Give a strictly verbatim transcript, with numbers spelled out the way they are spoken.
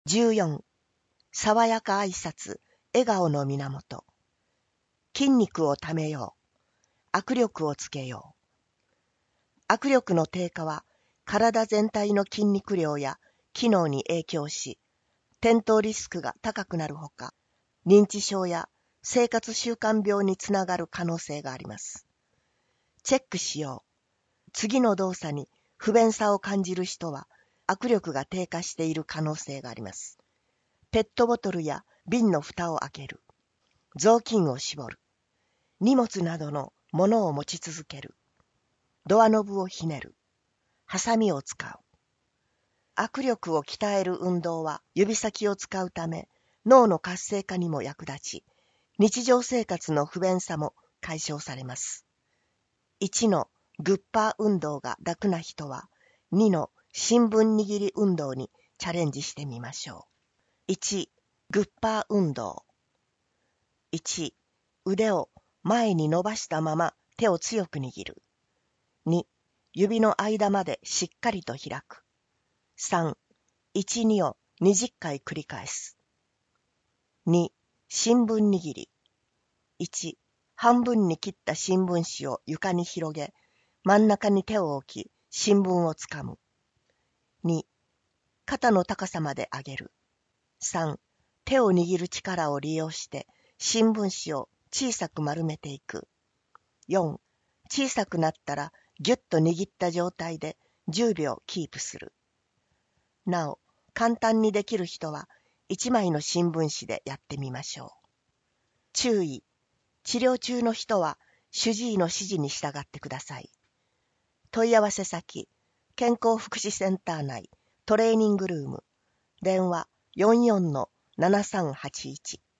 じゅうよん、爽やか挨拶、笑顔の源。筋肉をためよう。握力をつけよう。握力の低下は、体全体の筋肉量や機能に影響し、転倒リスクが高くなるほか、認知症や生活習慣病につながる可能性があります。チェックしよう。次の動作に不便さを感じる人は、握力が低下している可能性があります。ペットボトルや瓶の蓋を開ける。雑巾を絞る。荷物などのものを持ち続ける。ドアノブをひねる。ハサミを使う。握力を鍛える運動は指先を使うため、脳の活性化にも役立ち、日常生活の不便さも解消されます。いちのグッパー運動が楽な人は、にの新聞握り運動にチャレンジしてみましょう。いち、グッパー運動。いち、腕を前に伸ばしたまま手を強く握る。に、指の間までしっかりと開く。さん、いち、にをにじゅっかい繰り返す。に、新聞握り。いち、半分に切った新聞紙を床に広げ、真ん中に手を置き、新聞をつかむ。に、肩の高さまで上げる。さん、手を握る力を利用して、新聞紙を小さく丸めていく。よん、小さくなったらぎゅっと握った状態でじゅうびょうキープする。なお、簡単にできる人はいちまいの新聞紙でやってみましょう。注意、治療中の人は主治医の指示に従ってください。問い合わせ先、健康福祉センター内トレーニングルーム、電話 よんじゅうよんのななさんはちいち。